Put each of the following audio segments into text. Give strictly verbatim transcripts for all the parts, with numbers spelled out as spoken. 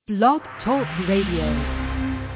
Blog Talk Radio.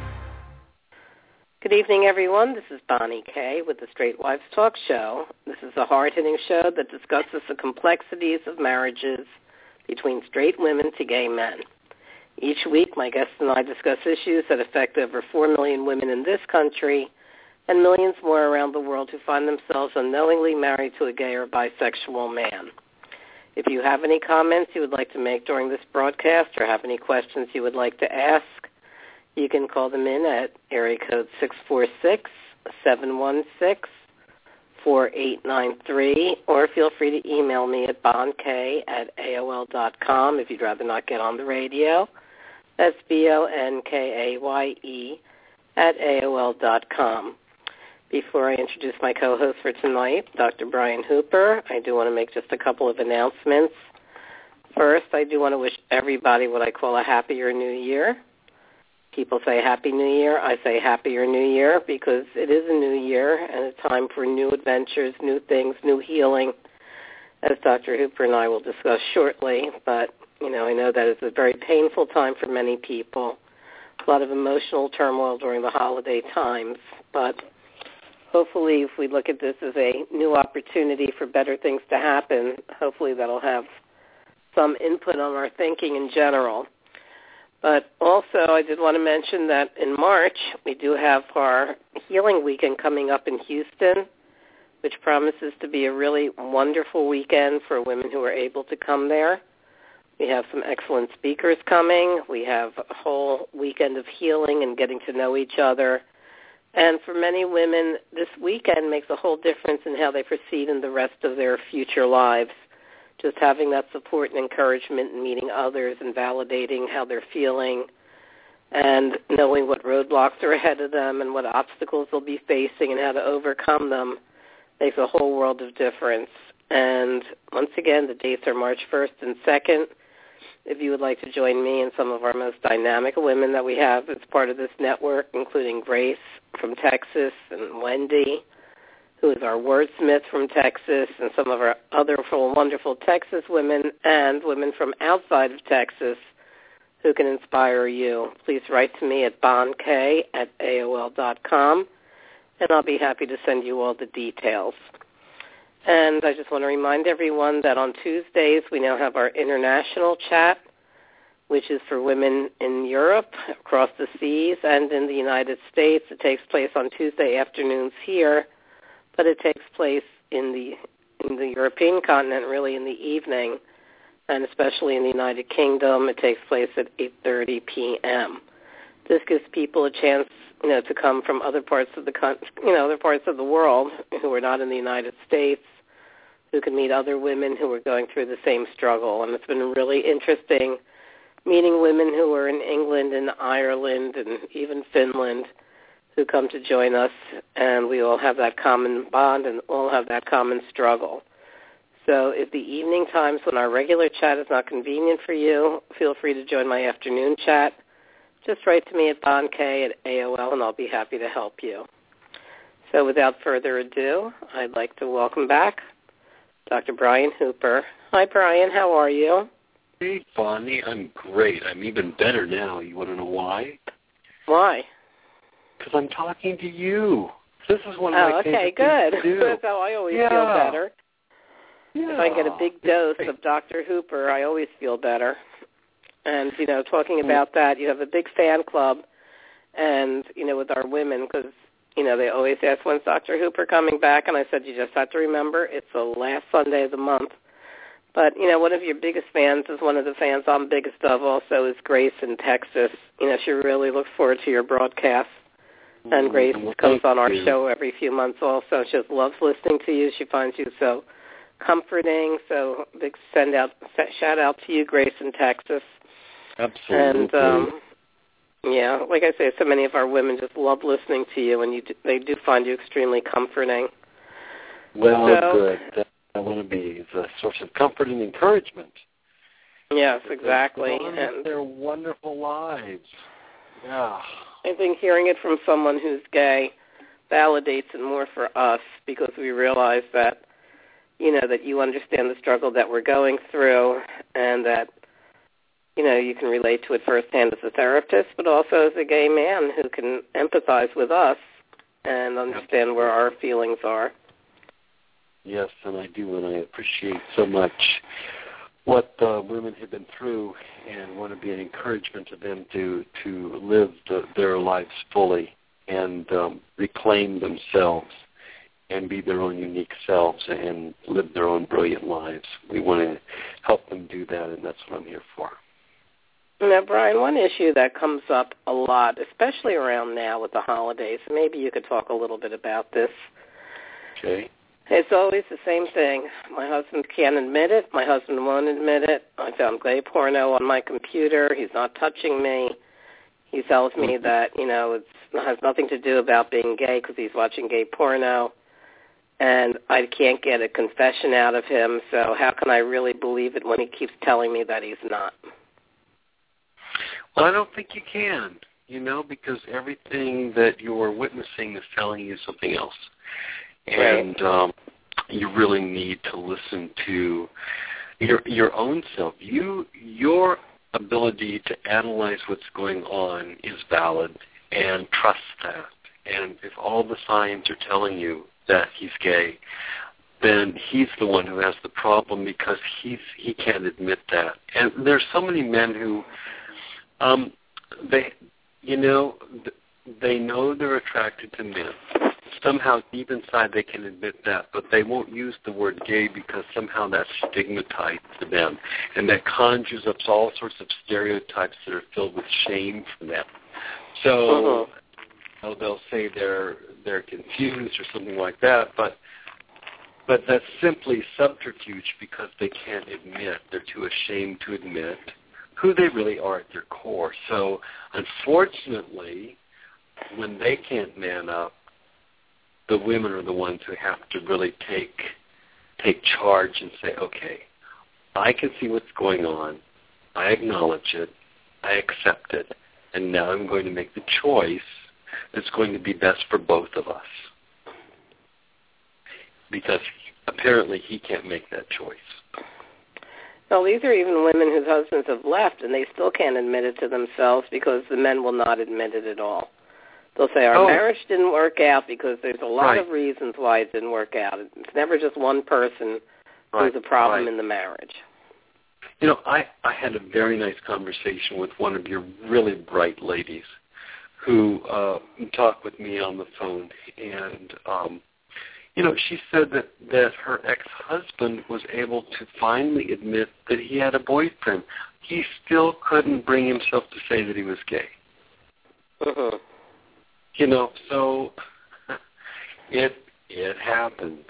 Good evening, everyone. This is Bonnie Kay with the Straight Wives Talk Show. This is a hard-hitting show that discusses the complexities of marriages between straight women to gay men. Each week, my guests and I discuss issues that affect over four million women in this country and millions more around the world who find themselves unknowingly married to a gay or bisexual man. If you have any comments you would like to make during this broadcast or have any questions you would like to ask, you can call them in at area code six four six, seven one six, four eight nine three, or feel free to email me at bonkay at A O L dot com if you'd rather not get on the radio. That's B O N K A Y E at A O L dot com. Before I introduce my co-host for tonight, Doctor Brian Hooper, I do want to make just a couple of announcements. First, I do want to wish everybody what I call a happier new year. People say Happy New Year. I say Happier New Year because it is a new year and a time for new adventures, new things, new healing, as Doctor Hooper and I will discuss shortly. But, you know, I know that it's a very painful time for many people, a lot of emotional turmoil during the holiday times, but hopefully, if we look at this as a new opportunity for better things to happen, hopefully that'll have some input on our thinking in general. But also, I did want to mention that in March, we do have our Healing Weekend coming up in Houston, which promises to be a really wonderful weekend for women who are able to come there. We have some excellent speakers coming. We have a whole weekend of healing and getting to know each other. And for many women, this weekend makes a whole difference in how they proceed in the rest of their future lives. Just having that support and encouragement and meeting others and validating how they're feeling and knowing what roadblocks are ahead of them and what obstacles they'll be facing and how to overcome them makes a whole world of difference. And once again, the dates are March first and second. If you would like to join me and some of our most dynamic women that we have as part of this network, including Grace from Texas and Wendy, who is our wordsmith from Texas, and some of our other wonderful Texas women and women from outside of Texas who can inspire you, please write to me at bonkay at A O L dot com, and I'll be happy to send you all the details. And I just want to remind everyone that on Tuesdays we now have our international chat, which is for women in Europe, across the seas, and in the United States. It takes place on Tuesday afternoons here, but it takes place in the in the European continent, really in the evening, and especially in the United Kingdom, it takes place at eight thirty p.m. This gives people a chance, you know, to come from other parts of the country, you know, other parts of the world who are not in the United States, who can meet other women who are going through the same struggle. And it's been really interesting meeting women who are in England and Ireland and even Finland who come to join us, and we all have that common bond and all have that common struggle. So if the evening times when our regular chat is not convenient for you, feel free to join my afternoon chat. Just write to me at bonkay at A O L, and I'll be happy to help you. So without further ado, I'd like to welcome back Doctor Brian Hooper. Hi, Brian. How are you? Hey, Bonnie. I'm great. I'm even better now. You want to know why? Why? Because I'm talking to you. This is one of oh, my okay, favorite good. things to do. That's how I always yeah. feel better. Yeah. If I get a big dose of Doctor Hooper, I always feel better. And, you know, talking about that, you have a big fan club, and, you know, with our women, because, you know, they always ask, when's Doctor Hooper coming back? And I said, you just have to remember, it's the last Sunday of the month. But, you know, one of your biggest fans is one of the fans I'm biggest of also is Grace in Texas. You know, she really looks forward to your broadcast. And Grace well, comes on our you. show every few months also. She just loves listening to you. She finds you so comforting. So big send out, shout out to you, Grace in Texas. Absolutely. And, um, yeah, like I say, so many of our women just love listening to you, and you do, they do find you extremely comforting. Well, so, good. That I want to be a source of comfort and encouragement. Yes, exactly. And their wonderful lives. Yeah. I think hearing it from someone who's gay validates it more for us because we realize that, you know, that you understand the struggle that we're going through and that, you know, you can relate to it firsthand as a therapist, but also as a gay man who can empathize with us and understand where our feelings are. Yes, and I do, and I appreciate so much what uh, women have been through and want to be an encouragement to them to, to live the, their lives fully and um, reclaim themselves and be their own unique selves and live their own brilliant lives. We want to help them do that, and that's what I'm here for. Now, Brian, one issue that comes up a lot, especially around now with the holidays, maybe you could talk a little bit about this. Okay. It's always the same thing. My husband can't admit it. My husband won't admit it. I found gay porno on my computer. He's not touching me. He tells me that, you know, it has nothing to do about being gay because he's watching gay porno. And I can't get a confession out of him, so how can I really believe it when he keeps telling me that he's not? Well, I don't think you can, you know, because everything that you're witnessing is telling you something else. And right. um, you really need to listen to your your own self. You your ability to analyze what's going on is valid, and trust that. And if all the signs are telling you that he's gay, then he's the one who has the problem because he's he can't admit that. And there's so many men who, um, they, you know, they know they're attracted to men. Somehow deep inside they can admit that, but they won't use the word gay because somehow that's stigmatized to them, and that conjures up all sorts of stereotypes that are filled with shame for them. So uh-huh. they'll say they're they're confused or something like that, but but that's simply subterfuge because they can't admit, they're too ashamed to admit who they really are at their core. So unfortunately, when they can't man up, the women are the ones who have to really take take charge and say, okay, I can see what's going on. I acknowledge it. I accept it. And now I'm going to make the choice that's going to be best for both of us. Because apparently he can't make that choice. Well, these are even women whose husbands have left, and they still can't admit it to themselves because the men will not admit it at all. They'll say, our oh. marriage didn't work out because there's a lot right. of reasons why it didn't work out. It's never just one person right. who's a problem right. in the marriage. You know, I, I had a very nice conversation with one of your really bright ladies who uh, talked with me on the phone. And, um, you know, she said that, that her ex-husband was able to finally admit that he had a boyfriend. He still couldn't bring himself to say that he was gay. Mm-hmm. You know, so it it happens.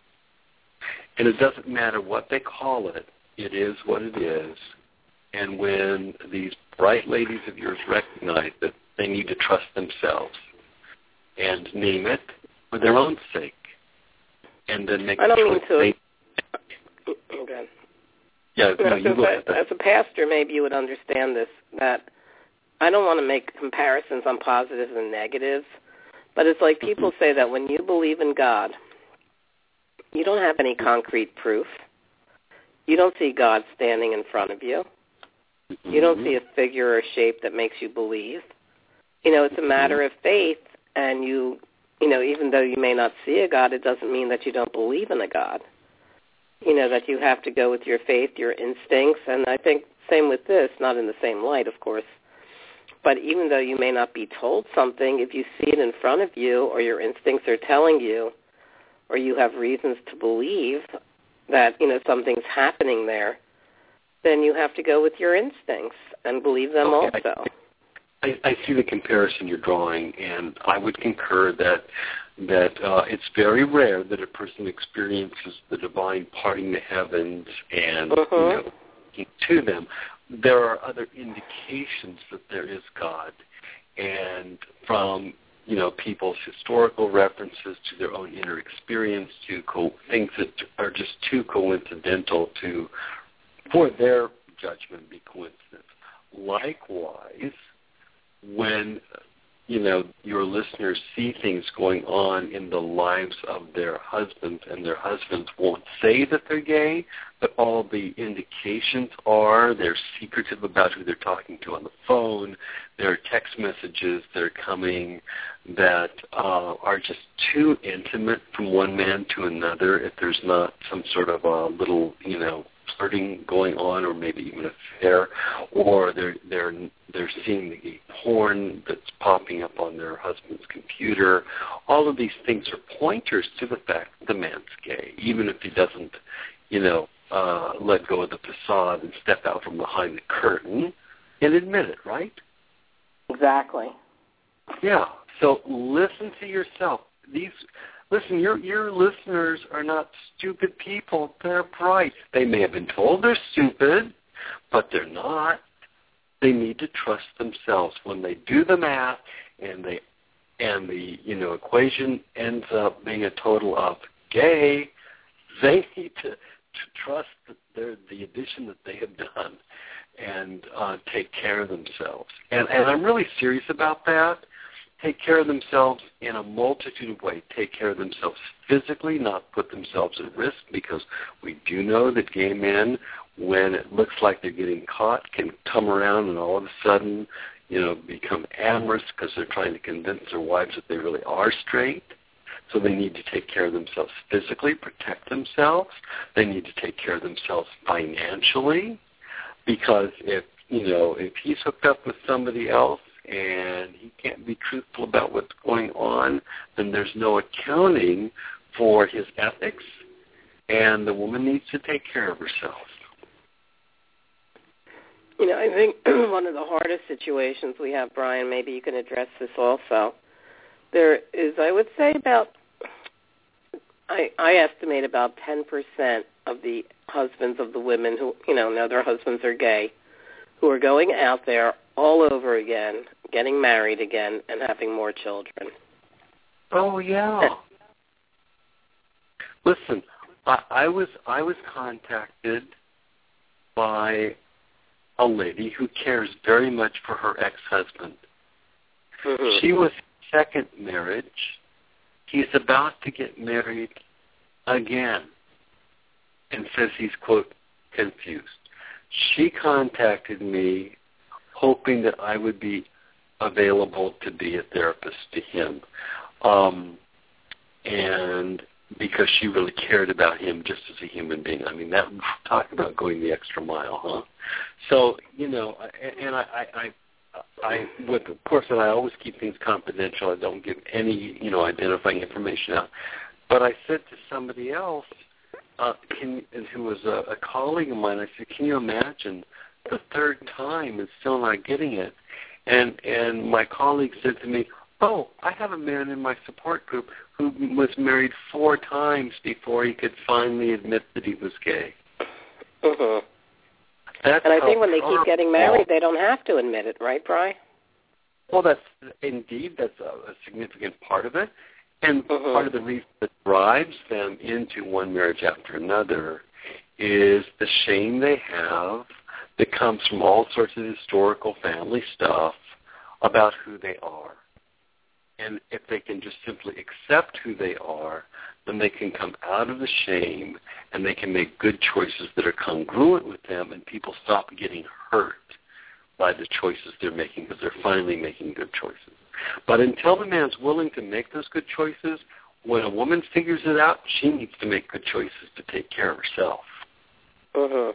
And it doesn't matter what they call it. It is what it is. And when these bright ladies of yours recognize that they need to trust themselves and name it for their own sake, and then make I don't the mean choice. to. Okay. Yeah, no, you go ahead. As a pastor, maybe you would understand this, that I don't want to make comparisons on positives and negatives, but it's like people say that when you believe in God, you don't have any concrete proof. You don't see God standing in front of you. Mm-hmm. You don't see a figure or shape that makes you believe. You know, it's a matter of faith, and you, you know, even though you may not see a God, it doesn't mean that you don't believe in a God. You know, that you have to go with your faith, your instincts, and I think same with this, not in the same light, of course. But even though you may not be told something, if you see it in front of you or your instincts are telling you or you have reasons to believe that, you know, something's happening there, then you have to go with your instincts and believe them okay. also. I, I see the comparison you're drawing, and I would concur that that uh, it's very rare that a person experiences the divine parting the heavens and uh-huh. you know, to them. There are other indications that there is God, and from you know people's historical references to their own inner experience to co- things that are just too coincidental to for their judgment be coincidence. Likewise, when you know, your listeners see things going on in the lives of their husbands, and their husbands won't say that they're gay, but all the indications are they're secretive about who they're talking to on the phone. There are text messages that are coming that uh, are just too intimate from one man to another if there's not some sort of a little, you know, flirting going on, or maybe even an affair, or they're they're they're seeing the gay porn that's popping up on their husband's computer. All of these things are pointers to the fact that the man's gay, even if he doesn't, you know, uh, let go of the facade and step out from behind the curtain and admit it, right? Exactly. Yeah. So listen to yourself. These. Listen, your your listeners are not stupid people. They're bright. They may have been told they're stupid, but they're not. They need to trust themselves. When they do the math and they and the you know equation ends up being a total of gay, they need to, to trust that they're the addition that they have done and uh, take care of themselves. And and I'm really serious about that. Take care of themselves in a multitude of ways. Take care of themselves physically, not put themselves at risk, because we do know that gay men, when it looks like they're getting caught, can come around and all of a sudden, you know, become amorous because they're trying to convince their wives that they really are straight. So they need to take care of themselves physically, protect themselves. They need to take care of themselves financially, because if, you know, if he's hooked up with somebody else, and he can't be truthful about what's going on, then there's no accounting for his ethics, and the woman needs to take care of herself. You know, I think one of the hardest situations we have, Brian, maybe you can address this also, there is, I would say, about, I, I estimate about ten percent of the husbands of the women who, you know, know their husbands are gay, who are going out there all over again, getting married again, and having more children. Oh yeah. Listen, I, I was I was contacted by a lady who cares very much for her ex-husband. Mm-hmm. She was second marriage. He's about to get married again, and says he's, quote, confused. She contacted me hoping that I would be available to be a therapist to him. Um, and because she really cared about him just as a human being. I mean, that talk about going the extra mile, huh? So, you know, and I, I, I, I with, of course, and I always keep things confidential. I don't give any, you know, identifying information out. But I said to somebody else, uh, can, who was a, a colleague of mine, I said, can you imagine the third time and still not getting it? And and my colleague said to me, oh, I have a man in my support group who was married four times before he could finally admit that he was gay. Mm-hmm. That's and I think when they powerful. keep getting married, they don't have to admit it, right, Bri? Well, that's indeed, that's a, a significant part of it. And mm-hmm. part of the reason that drives them into one marriage after another is the shame they have that comes from all sorts of historical family stuff about who they are. And if they can just simply accept who they are, then they can come out of the shame and they can make good choices that are congruent with them, and people stop getting hurt by the choices they're making because they're finally making good choices. But until the man's willing to make those good choices, when a woman figures it out, she needs to make good choices to take care of herself. Mm-hmm.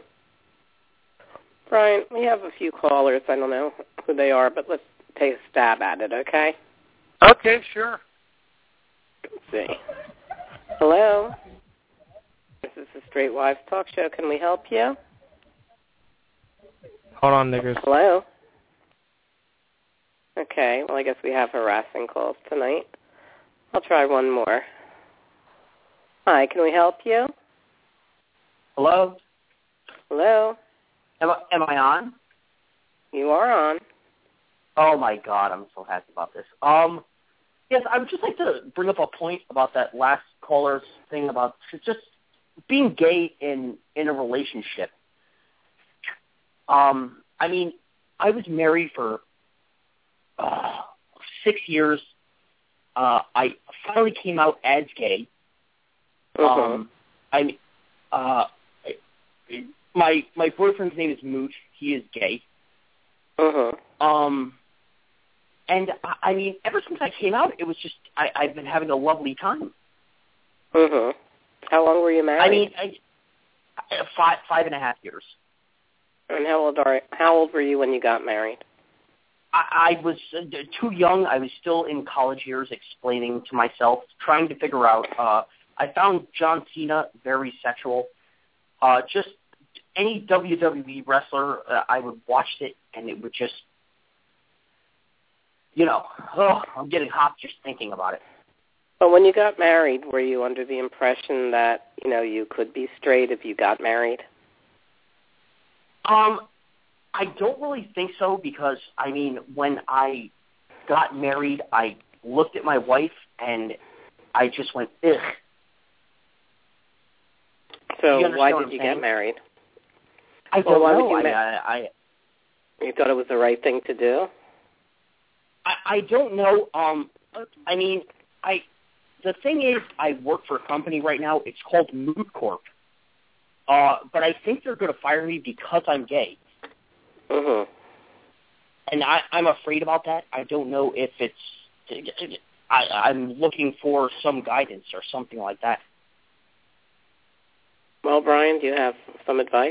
Brian, we have a few callers. I don't know who they are, but let's take a stab at it, okay? Okay, sure. Let's see. Hello? This is the Straight Wives Talk Show. Can we help you? Hold on, niggers. Hello? Okay, well, I guess we have harassing calls tonight. I'll try one more. Hi, can we help you? Hello? Hello? Am I, am I on? You are on. Oh, my God, I'm so happy about this. Um, yes, I would just like to bring up a point about that last caller's thing about just being gay in, in a relationship. Um, I mean, I was married for uh, six years. Uh, I finally came out as gay. Uh-huh. Um, I, uh, my my boyfriend's name is Mooch. He is gay. Uh-huh. Um, and I, I mean, ever since I came out, it was just I, I've been having a lovely time. Uh-huh. How long were you married? I mean, I, I, five five and a half years. And how old are how old were you when you got married? I, I was uh, too young. I was still in college years, explaining to myself, trying to figure out. Uh, I found John Cena very sexual. Uh, just any W W E wrestler, uh, I would watch it, and it would just, you know, oh, I'm getting hot just thinking about it. But when you got married, were you under the impression that, you know, you could be straight if you got married? Um, I don't really think so because, I mean, when I got married, I looked at my wife and I just went, ugh. So why what did you saying? get married? I well, don't why know. Would you I, ma- I, I, you thought it was the right thing to do? I, I don't know. Um, I mean, I the thing is, I work for a company right now. It's called Mood Corp. Uh, but I think they're going to fire me because I'm gay. Uh-huh. And I, I'm afraid about that. I don't know if it's... I, I'm looking for some guidance or something like that. Well, Brian, do you have some advice?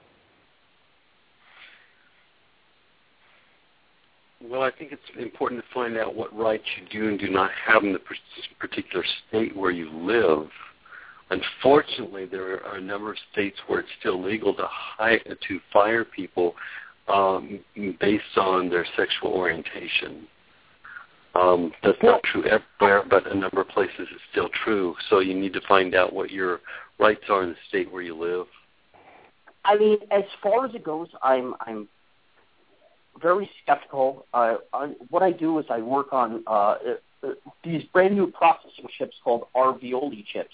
Well, I think it's important to find out what rights you do and do not have in the particular state where you live. Unfortunately, there are a number of states where it's still legal to hi- to fire people um, based on their sexual orientation. Um, that's not true everywhere, but a number of places it's still true. So you need to find out what your rights are in the state where you live. I mean, as far as it goes, I'm I'm very skeptical. Uh, I, what I do is I work on uh, uh, these brand new processing chips called Arvioli chips,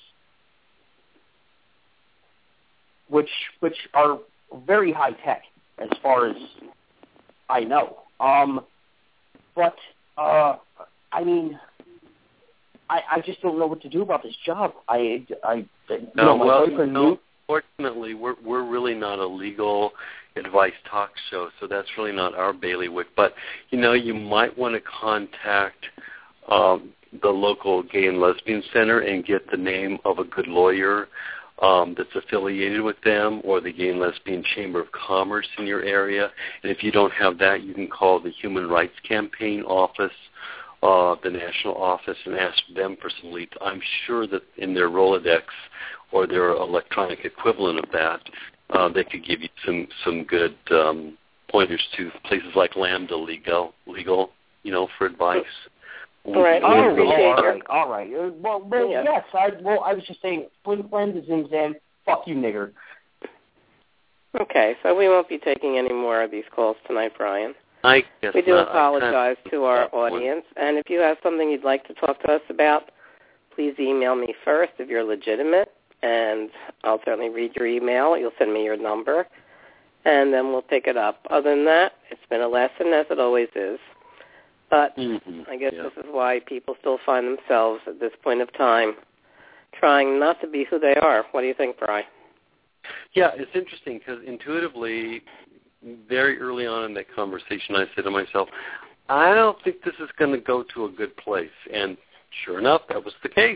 which which are very high tech as far as I know. Um, but uh, I mean, I, I just don't know what to do about this job. I, I you no, know, my well, boyfriend no, knew. Fortunately, we're we're really not a legal advice talk show, so that's really not our bailiwick. But you know, you might want to contact um, the local gay and lesbian center and get the name of a good lawyer um, that's affiliated with them, or the Gay and Lesbian Chamber of Commerce in your area. And if you don't have that, you can call the Human Rights Campaign office, uh, the national office, and ask them for some leads. I'm sure that in their Rolodex or their electronic equivalent of that, uh, they could give you some some good um, pointers to places like Lambda Legal, legal, you know, for advice. All right. Oh, I all appreciate your... right, all right. Uh, well, well yeah. yes, I well, I was just saying, Flint is in Zen. Fuck you, nigger. Okay, so we won't be taking any more of these calls tonight, Brian. I guess we do not. apologize to our audience, and if you have something you'd like to talk to us about, please email me first if you're legitimate, and I'll certainly read your email. You'll send me your number, and then we'll pick it up. Other than that, it's been a lesson, as it always is. But mm-hmm. I guess yeah. this is why people still find themselves at this point of time trying not to be who they are. What do you think, Brian? Yeah, it's interesting because intuitively, very early on in that conversation, I said to myself, I don't think this is going to go to a good place. And sure enough, that was the case.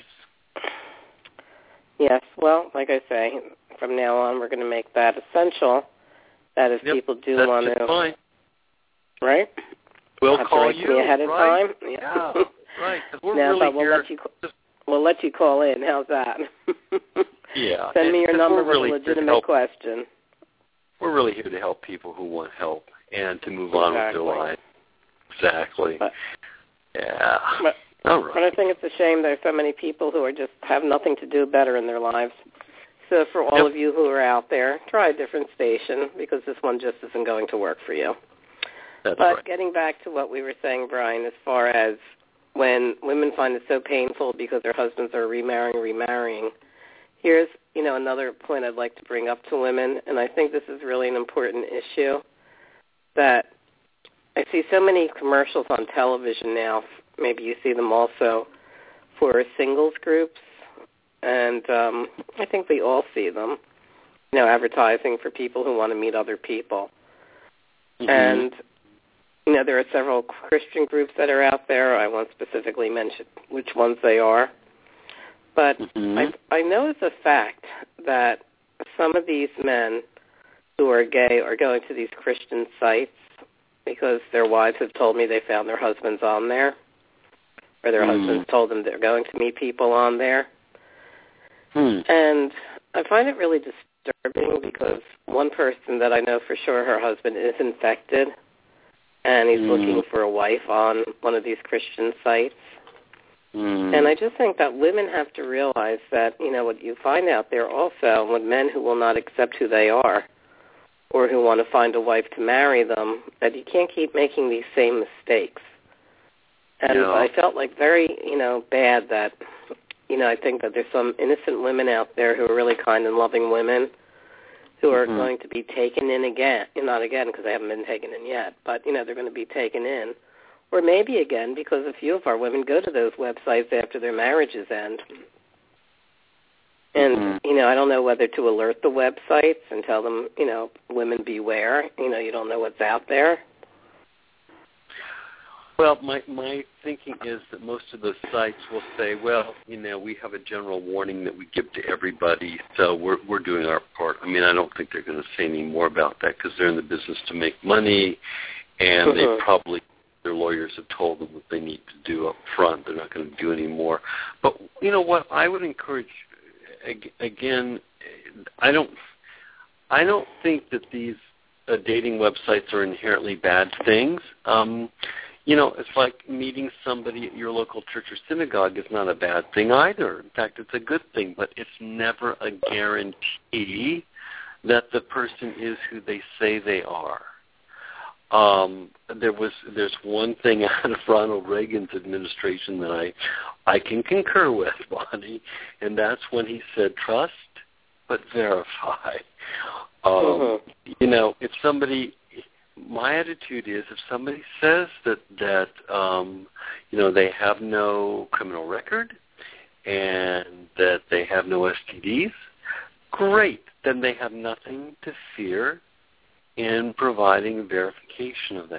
Yes, well, like I say, from now on, we're going to make that essential. That if yep, people do that's want just to, fine. right? We'll have call to write you me ahead of right? time. Yeah, right. Because we're now, really but we'll here. let you we'll let you call in. How's that? Yeah. Send me your number with really a legitimate question. We're really here to help people who want help and to move exactly. on with their lives. Exactly. But, yeah. But, All right. But I think it's a shame there's so many people who are just have nothing to do better in their lives. So for all yep. of you who are out there, try a different station because this one just isn't going to work for you. That's but right. Getting back to what we were saying, Brian, as far as when women find it so painful because their husbands are remarrying, remarrying, here's, you know, another point I'd like to bring up to women, and I think this is really an important issue, that I see so many commercials on television now maybe you see them also for singles groups, and um, I think we all see them, you know, advertising for people who want to meet other people. Mm-hmm. And, you know, there are several Christian groups that are out there. I won't specifically mention which ones they are. But mm-hmm. I, I know it's a fact that some of these men who are gay are going to these Christian sites because their wives have told me they found their husbands on there, or their mm. husbands told them they're going to meet people on there. Mm. And I find it really disturbing because one person that I know for sure, her husband is infected, and he's mm. looking for a wife on one of these Christian sites. Mm. And I just think that women have to realize that, you know, what you find out there also with men who will not accept who they are or who want to find a wife to marry them, that you can't keep making these same mistakes. And yeah. I felt like very, you know, bad that, you know, I think that there's some innocent women out there who are really kind and loving women who are mm-hmm. going to be taken in again, not again because they haven't been taken in yet, but, you know, they're going to be taken in. Or maybe again because a few of our women go to those websites after their marriages end. And, mm-hmm. you know, I don't know whether to alert the websites and tell them, you know, women beware. You know, you don't know what's out there. Well, my my thinking is that most of those sites will say, well, you know, we have a general warning that we give to everybody, so we're we're doing our part. I mean, I don't think they're going to say any more about that because they're in the business to make money, and mm-hmm. they probably, their lawyers have told them what they need to do up front. They're not going to do any more. But you know what? I would encourage, again, I don't, I don't think that these uh, dating websites are inherently bad things. Um, you know, it's like meeting somebody at your local church or synagogue is not a bad thing either. In fact, it's a good thing, but it's never a guarantee that the person is who they say they are. Um, there was there's one thing out of Ronald Reagan's administration that I I can concur with, Bonnie, and that's when he said trust but verify. Um, mm-hmm. You know, if somebody, my attitude is if somebody says that that um, you know they have no criminal record and that they have no S T Ds, great. Then they have nothing to fear in providing verification of that.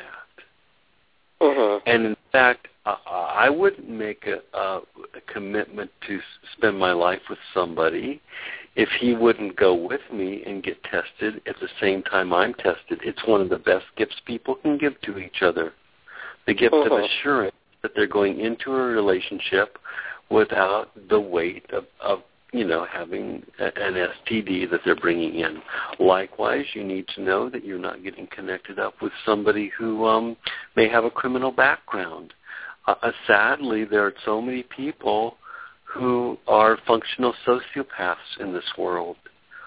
Mm-hmm. And in fact, uh, I wouldn't make a, a, a commitment to spend my life with somebody if he wouldn't go with me and get tested at the same time I'm tested. It's one of the best gifts people can give to each other, the gift mm-hmm. of assurance that they're going into a relationship without the weight of, of you know, having an S T D that they're bringing in. Likewise, you need to know that you're not getting connected up with somebody who um, may have a criminal background. Uh, sadly, there are so many people who are functional sociopaths in this world.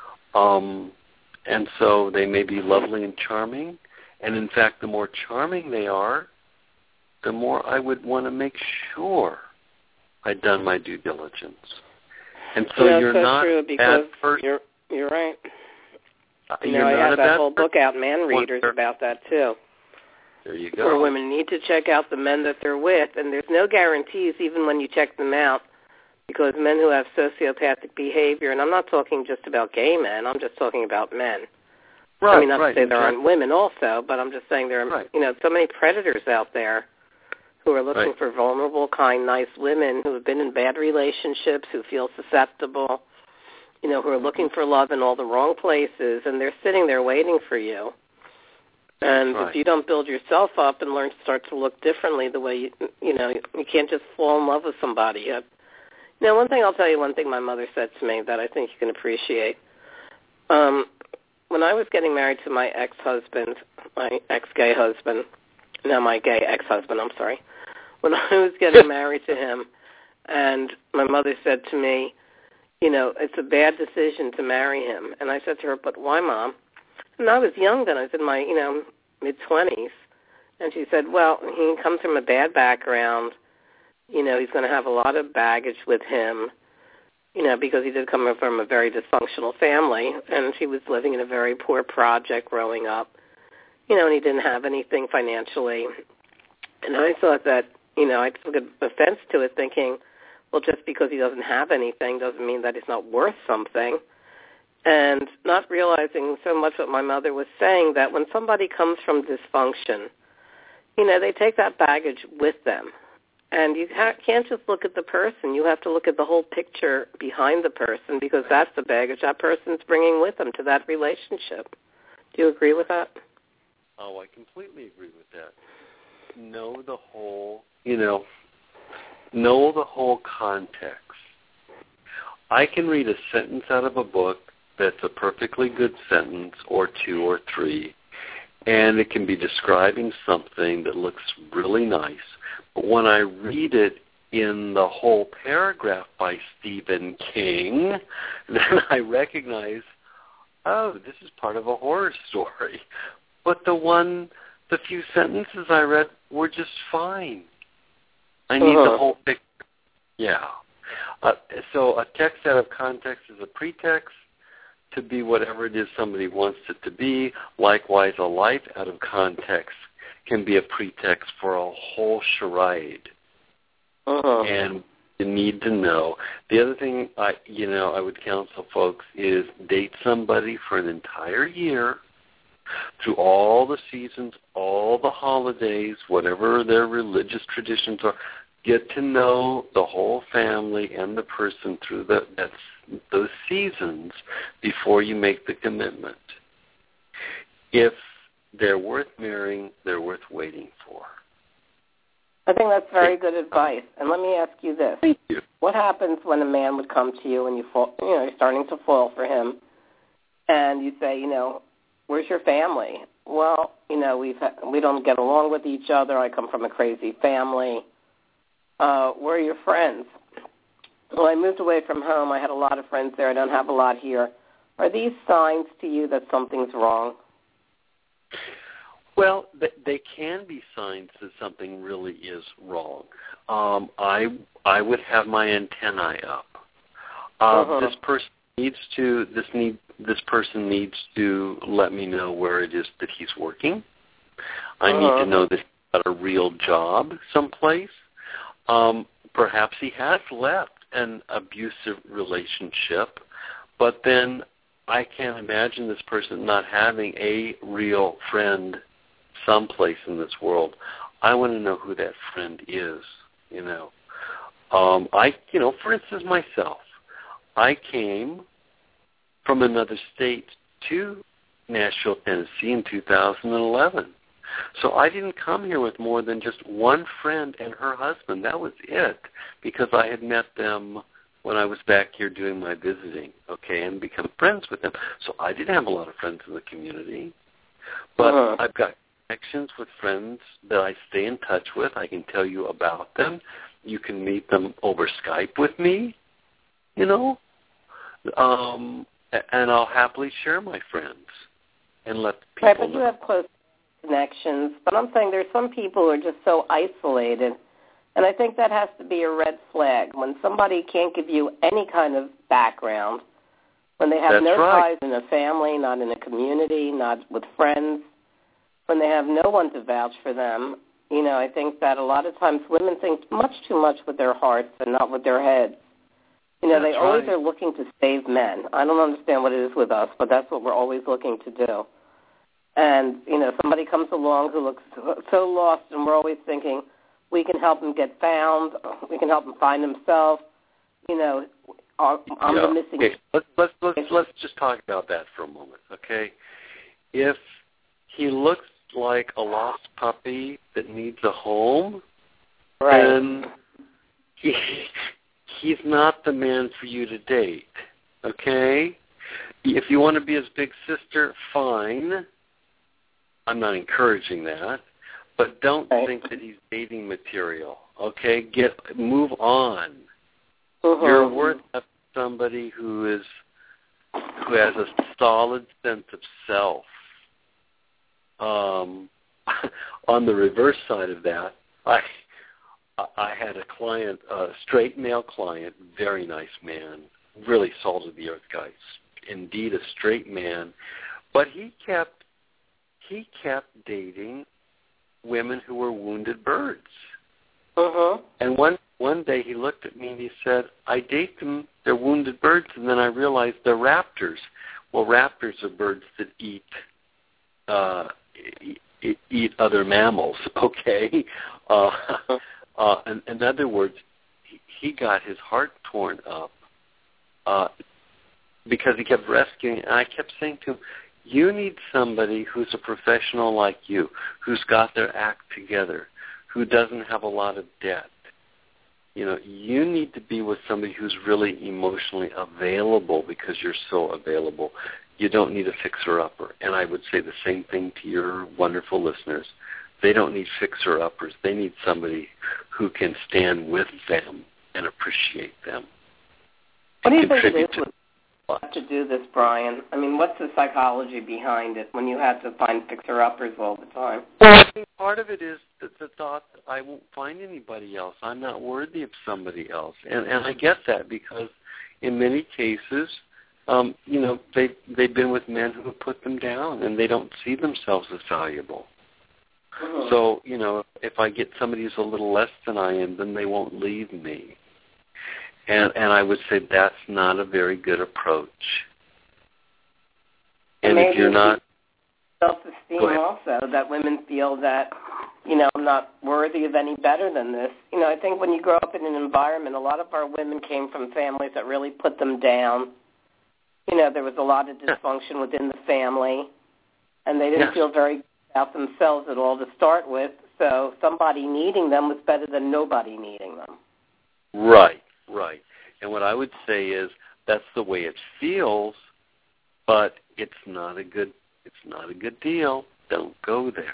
Um, and so they may be lovely and charming. And in fact, the more charming they are, the more I would want to make sure I'd done my due diligence. And so That's you're so not true because bad person. You're, you're right. Uh, you you're know, I not have a that bad whole book person. out, Man Readers, about that too. There you go. Where women need to check out the men that they're with, and there's no guarantees even when you check them out, because men who have sociopathic behavior, and I'm not talking just about gay men, I'm just talking about men. Right, I mean, not right, to say there exactly. aren't women also, but I'm just saying there are, right. you know, so many predators out there who are looking right. for vulnerable, kind, nice women who have been in bad relationships, who feel susceptible, you know, who are looking for love in all the wrong places, and they're sitting there waiting for you. And right. if you don't build yourself up and learn to start to look differently the way, you, you know, you can't just fall in love with somebody. You know, one thing I'll tell you, one thing my mother said to me that I think you can appreciate. Um, when I was getting married to my ex-husband, my ex-gay husband, no, my gay ex-husband, I'm sorry. When I was getting married to him, and my mother said to me, you know, it's a bad decision to marry him. And I said to her, but why, Mom? And I was young then. I was in my, you know, mid-twenties. And she said, well, he comes from a bad background. You know, he's going to have a lot of baggage with him, you know, because he did come from a very dysfunctional family, and she was living in a very poor project growing up, you know, and he didn't have anything financially. And I thought that, You know, I took offense to it thinking, well, just because he doesn't have anything doesn't mean that he's not worth something. And not realizing so much what my mother was saying, that when somebody comes from dysfunction, you know, they take that baggage with them. And you ha- can't just look at the person. You have to look at the whole picture behind the person, because that's the baggage that person's bringing with them to that relationship. Do you agree with that? Oh, I completely agree with that. Know the whole, you know, know the whole context. I can read a sentence out of a book that's a perfectly good sentence, or two or three, and it can be describing something that looks really nice. But when I read it in the whole paragraph by Stephen King, then I recognize, oh, this is part of a horror story. But the one, the few sentences I read were just fine. I need uh-huh. the whole picture. Yeah. Uh, so a text out of context is a pretext to be whatever it is somebody wants it to be. Likewise, a life out of context can be a pretext for a whole charade. Uh-huh. And you need to know. The other thing I, you know, I would counsel folks is date somebody for an entire year, through all the seasons, all the holidays, whatever their religious traditions are. Get to know the whole family and the person through the, that's, those seasons before you make the commitment. If they're worth marrying, they're worth waiting for. I think that's very good advice. And let me ask you this. Thank you. What happens when a man would come to you and you fall, you know, you're starting to fall for him, and you say, you know, where's your family? Well, you know, we've ha- we don't get along with each other. I come from a crazy family. Uh, where are your friends? Well, I moved away from home. I had a lot of friends there. I don't have a lot here. Are these signs to you that something's wrong? Well, they can be signs that something really is wrong. Um, I I would have my antennae up. Uh, uh-huh. This person needs to this need this person needs to let me know where it is that he's working. I uh-huh. need to know that he's got a real job someplace. Um, perhaps he has left an abusive relationship, but then I can't imagine this person not having a real friend someplace in this world. I want to know who that friend is, you know. Um, I, you know, for instance, myself, I came from another state to Nashville, Tennessee in two thousand eleven. So I didn't come here with more than just one friend and her husband. That was it, because I had met them when I was back here doing my visiting, okay, and become friends with them. So I didn't have a lot of friends in the community, but uh-huh. I've got connections with friends that I stay in touch with. I can tell you about them. You can meet them over Skype with me, you know, um, and I'll happily share my friends and let people right, but know. You have close connections, but I'm saying there's some people who are just so isolated, and I think that has to be a red flag. When somebody can't give you any kind of background, when they have That's no right. ties in a family, not in a community, not with friends, when they have no one to vouch for them, you know, I think that a lot of times women think much too much with their hearts and not with their heads. You know, That's they always right. are looking to save men. I don't understand what it is with us, but that's what we're always looking to do. And, you know, somebody comes along who looks so lost, and we're always thinking we can help him get found, we can help him find himself. You know, I'm yeah. the missing. Okay. Let's let's let's let's just talk about that for a moment, okay? If he looks like a lost puppy that needs a home, right. then he he's not the man for you to date, okay? If you want to be his big sister, fine. I'm not encouraging that, but don't right. think that he's dating material. Okay, get move on. Uh-huh. You're worth somebody who is who has a solid sense of self. Um, on the reverse side of that, I I had a client, a straight male client, very nice man, really salt of the earth guy, indeed a straight man, but he kept. He kept dating women who were wounded birds. Uh-huh. And one one day he looked at me and he said, I date them, they're wounded birds, and then I realized they're raptors. Well, raptors are birds that eat uh, eat, eat other mammals, okay? Uh, uh, in, in other words, he, he got his heart torn up uh, because he kept rescuing, and I kept saying to him, you need somebody who's a professional like you, who's got their act together, who doesn't have a lot of debt. You know, you need to be with somebody who's really emotionally available because you're so available. You don't need a fixer-upper. And I would say the same thing to your wonderful listeners. They don't need fixer-uppers. They need somebody who can stand with them and appreciate them. What do you think it is with to do this, Brian? I mean, what's the psychology behind it when you have to find fixer-uppers all the time? Well, I think part of it is the, the thought that I won't find anybody else. I'm not worthy of somebody else. And, and I get that because in many cases, um, you know, they, they've been with men who have put them down and they don't see themselves as valuable. Mm-hmm. So, you know, if I get somebody who's a little less than I am, then they won't leave me. And, and I would say that's not a very good approach. And Maybe if you're not... self-esteem also, that women feel that, you know, I'm not worthy of any better than this. You know, I think when you grow up in an environment, a lot of our women came from families that really put them down. You know, there was a lot of dysfunction within the family, and they didn't yes. feel very good about themselves at all to start with, so somebody needing them was better than nobody needing them. Right. Right. And what I would say is that's the way it feels, but it's not a good it's not a good deal. Don't go there.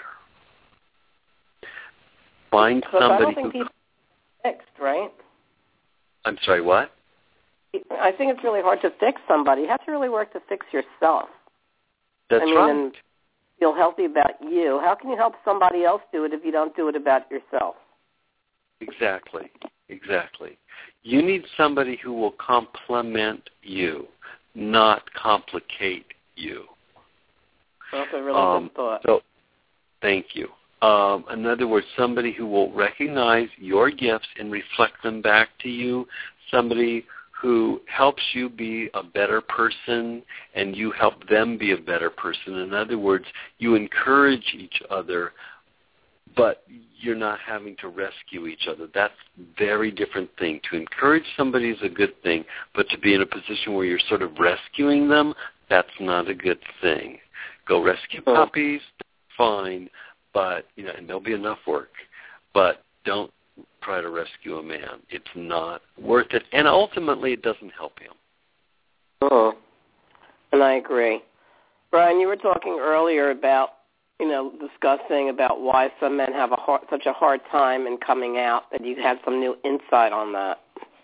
Find because somebody I don't think who people are fixed, right? I'm sorry, what? I think it's really hard to fix somebody. You have to really work to fix yourself. That's I mean, right. And feel healthy about you. How can you help somebody else do it if you don't do it about yourself? Exactly. Exactly. You need somebody who will complement you, not complicate you. That's a really um, good thought. So, thank you. Um, in other words, somebody who will recognize your gifts and reflect them back to you, somebody who helps you be a better person and you help them be a better person. In other words, you encourage each other, but you're not having to rescue each other. That's a very different thing. To encourage somebody is a good thing, but to be in a position where you're sort of rescuing them, that's not a good thing. Go rescue puppies, fine, but, you know, and there'll be enough work, but don't try to rescue a man. It's not worth it, and ultimately it doesn't help him. Uh-huh. And I agree. Brian, you were talking earlier about, you know, discussing about why some men have a hard, such a hard time in coming out, and you had some new insight on that.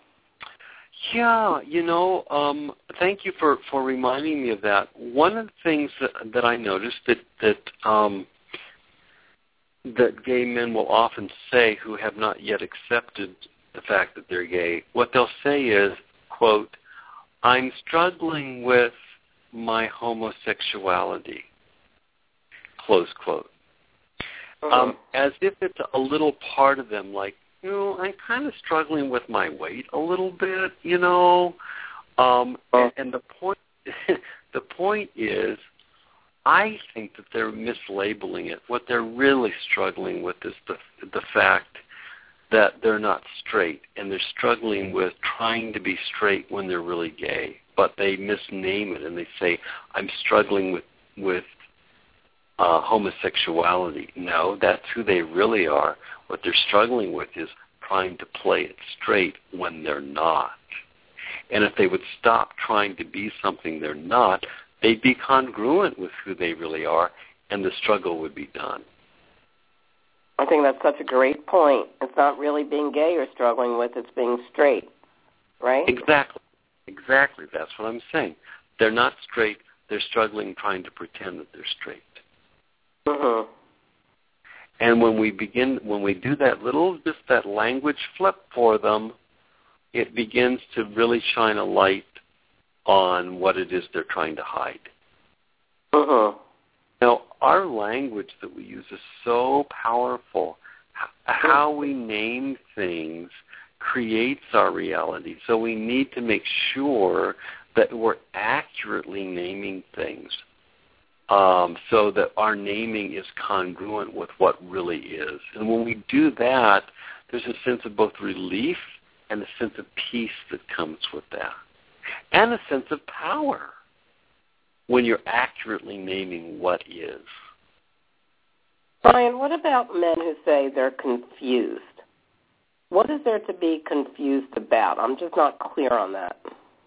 Yeah, you know, um, thank you for, for reminding me of that. One of the things that, that I noticed that that um, that gay men will often say who have not yet accepted the fact that they're gay, what they'll say is, quote, I'm struggling with my homosexuality, close quote. Uh-huh. Um, as if it's a little part of them, like, you know, I'm kind of struggling with my weight a little bit, you know. Um, and, and the point, the point is, I think that they're mislabeling it. What they're really struggling with is the the fact that they're not straight, and they're struggling with trying to be straight when they're really gay. But they misname it, and they say, I'm struggling with with uh, homosexuality. No, that's who they really are. What they're struggling with is trying to play it straight when they're not. And if they would stop trying to be something they're not, they'd be congruent with who they really are, and the struggle would be done. I think that's such a great point. It's not really being gay you're struggling with, it's being straight, right? Exactly. Exactly. That's what I'm saying. They're not straight. They're struggling trying to pretend that they're straight. Mm-hmm. And when we begin, when we do that little, just that language flip for them, it begins to really shine a light on what it is they're trying to hide. Mm-hmm. Now, our language that we use is so powerful. how we name things creates our reality. So we need to make sure that we're accurately naming things um, so that our naming is congruent with what really is. And when we do that, there's a sense of both relief and a sense of peace that comes with that, and a sense of power when you're accurately naming what is. Brian, what about men who say they're confused? What is there to be confused about? I'm just not clear on that.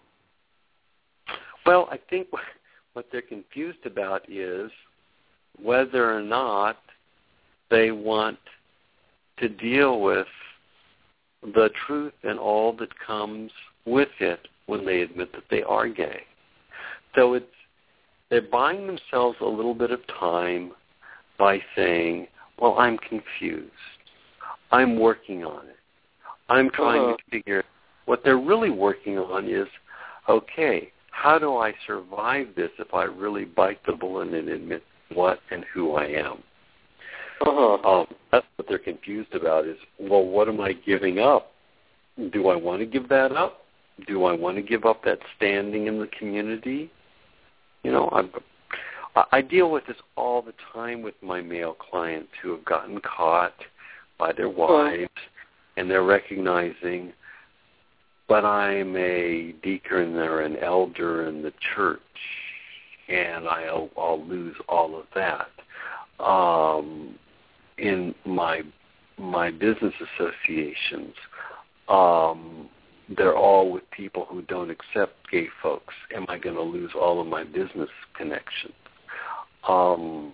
Well, I think what they're confused about is whether or not they want to deal with the truth and all that comes with it when they admit that they are gay. So it's they're buying themselves a little bit of time by saying, well, I'm confused. I'm working on it. I'm trying uh-huh. to figure what they're really working on is, okay, how do I survive this if I really bite the bullet and admit what and who I am? Uh-huh. Um, that's what they're confused about is, well, what am I giving up? Do I want to give that up? Do I want to give up that standing in the community? You know, I'm, I deal with this all the time with my male clients who have gotten caught by their wives, and they're recognizing, but I'm a deacon or an elder in the church, and I'll, I'll lose all of that. Um, in my my business associations, um, they're all with people who don't accept gay folks. Am I going to lose all of my business connections? Um,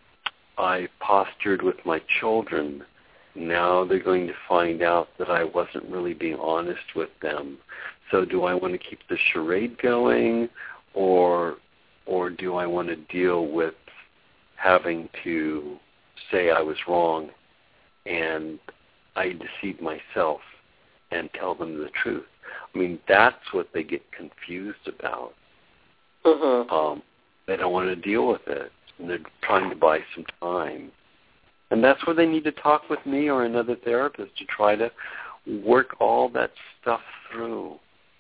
I postured with my children. Now they're going to find out that I wasn't really being honest with them. So do I want to keep the charade going, or or do I want to deal with having to say I was wrong and I deceived myself and tell them the truth? I mean, that's what they get confused about. Mm-hmm. Um, they don't want to deal with it, and they're trying to buy some time. And that's where they need to talk with me or another therapist to try to work all that stuff through.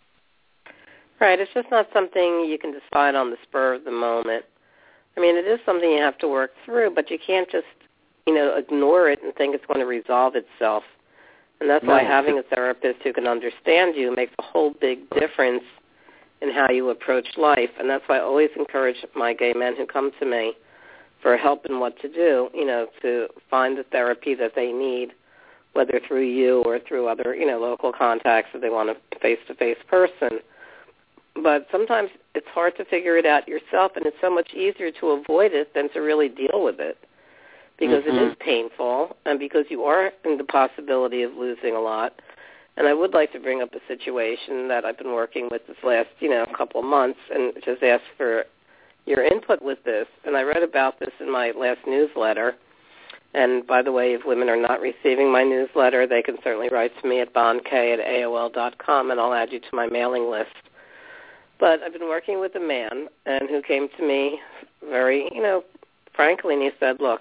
Right. It's just not something you can decide on the spur of the moment. I mean, it is something you have to work through, but you can't just, you know, ignore it and think it's going to resolve itself. And that's no. why having a therapist who can understand you makes a whole big difference in how you approach life. And that's why I always encourage my gay men who come to me for help in what to do, you know, to find the therapy that they need, whether through you or through other, you know, local contacts if they want a face-to-face person. But sometimes it's hard to figure it out yourself, and it's so much easier to avoid it than to really deal with it because mm-hmm. it is painful and because you are in the possibility of losing a lot. And I would like to bring up a situation that I've been working with this last, you know, couple of months and just ask for your input with this. And I read about this in my last newsletter. And by the way, if women are not receiving my newsletter, they can certainly write to me at bond k at A O L dot com, and I'll add you to my mailing list. But I've been working with a man and who came to me very, you know, frankly, and he said, look,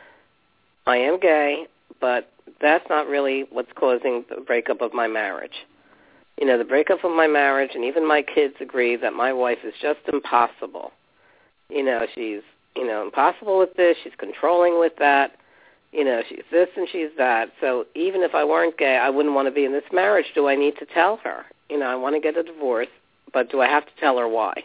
I am gay, but that's not really what's causing the breakup of my marriage. You know, the breakup of my marriage, and even my kids agree that my wife is just impossible. You know, she's, you know, impossible with this. She's controlling with that. You know, she's this and she's that. So even if I weren't gay, I wouldn't want to be in this marriage. Do I need to tell her? You know, I want to get a divorce, but do I have to tell her why?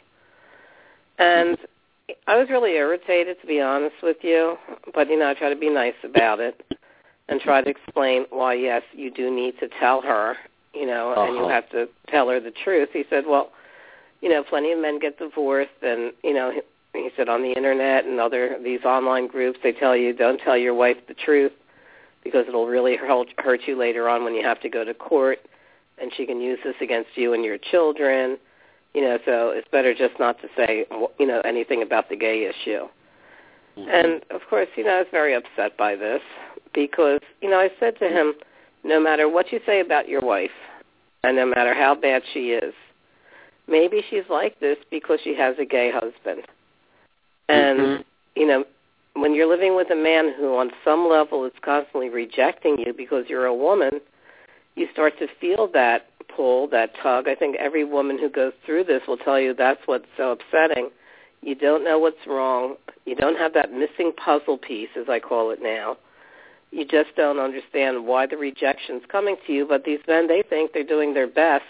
And I was really irritated, to be honest with you. But, you know, I try to be nice about it and try to explain why, yes, you do need to tell her, you know, uh-huh. and you have to tell her the truth. He said, well, you know, plenty of men get divorced, and, you know, he said on the Internet and other these online groups, they tell you don't tell your wife the truth because it'll really hurt you later on when you have to go to court, and she can use this against you and your children. You know, so it's better just not to say, you know, anything about the gay issue. Mm-hmm. And, of course, you know, I was very upset by this because, you know, I said to him, no matter what you say about your wife and no matter how bad she is, maybe she's like this because she has a gay husband. And, mm-hmm. you know, when you're living with a man who on some level is constantly rejecting you because you're a woman, you start to feel that pull, that tug. I think every woman who goes through this will tell you that's what's so upsetting. You don't know what's wrong. You don't have that missing puzzle piece, as I call it now. You just don't understand why the rejection's coming to you, but these men, they think they're doing their best.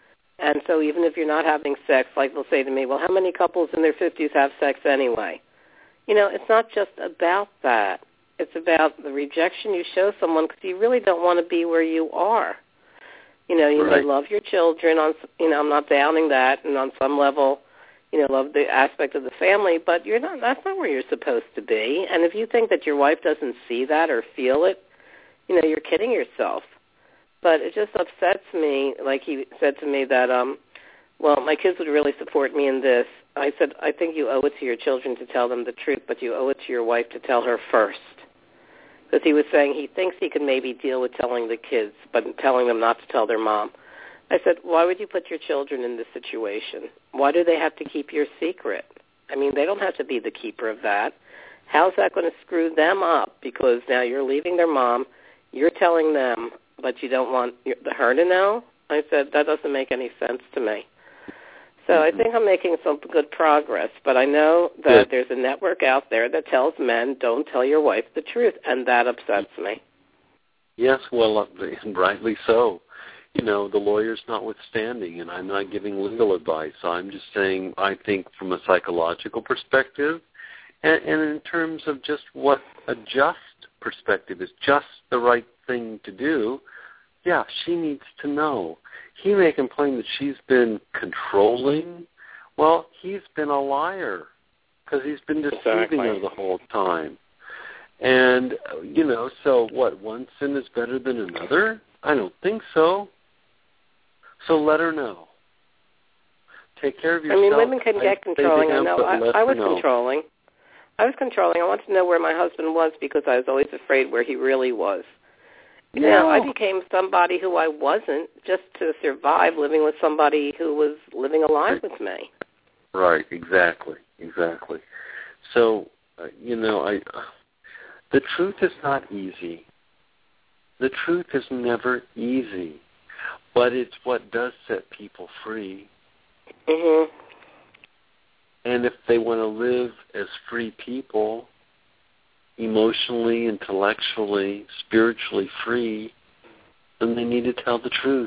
And so even if you're not having sex, like they'll say to me, well, how many couples in their fifties have sex anyway? You know, it's not just about that. It's about the rejection you show someone because you really don't want to be where you are. You know, you right. may love your children. On, you know, I'm not downing that, and on some level, you know, love the aspect of the family, but you're not. That's not where you're supposed to be. And if you think that your wife doesn't see that or feel it, you know, you're kidding yourself. But it just upsets me, like he said to me that, um, well, my kids would really support me in this. I said, I think you owe it to your children to tell them the truth, but you owe it to your wife to tell her first. Because he was saying he thinks he can maybe deal with telling the kids, but telling them not to tell their mom. I said, why would you put your children in this situation? Why do they have to keep your secret? I mean, they don't have to be the keeper of that. How's that going to screw them up? Because now you're leaving their mom, you're telling them, but you don't want her to know? I said, that doesn't make any sense to me. So I think I'm making some good progress, but I know that there's a network out there that tells men, don't tell your wife the truth, and that upsets me. Yes, well, and rightly so. You know, the lawyer's notwithstanding, and I'm not giving legal advice. I'm just saying I think from a psychological perspective and, and in terms of just what a just perspective is, just the right thing to do, yeah, she needs to know. He may complain that she's been controlling. Well, he's been a liar because he's been deceiving exactly. her the whole time. And, you know, so what, one sin is better than another? I don't think so. So let her know. Take care of yourself. I mean, women can get controlling. I know. I, I was know. controlling. I was controlling. I wanted to know where my husband was because I was always afraid where he really was. Yeah. Now, I became somebody who I wasn't just to survive living with somebody who was living a lie with me. Right, exactly, exactly. So, uh, you know, I, uh, the truth is not easy. The truth is never easy, but it's what does set people free. Mm-hmm. And if they want to live as free people, emotionally, intellectually, spiritually free, then they need to tell the truth.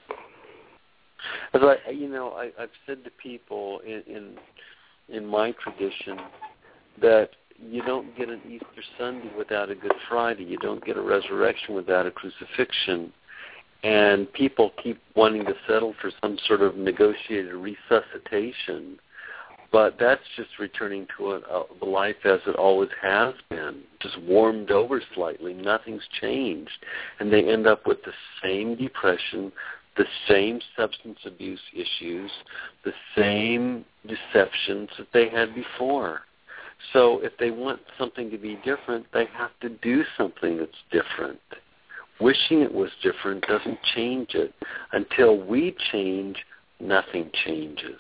As I, you know, I, I've said to people in, in in my tradition that you don't get an Easter Sunday without a Good Friday. You don't get a resurrection without a crucifixion. And people keep wanting to settle for some sort of negotiated resuscitation. But that's just returning to a, a life as it always has been, just warmed over slightly. Nothing's changed. And they end up with the same depression, the same substance abuse issues, the same deceptions that they had before. So if they want something to be different, they have to do something that's different. Wishing it was different doesn't change it. Until we change, nothing changes.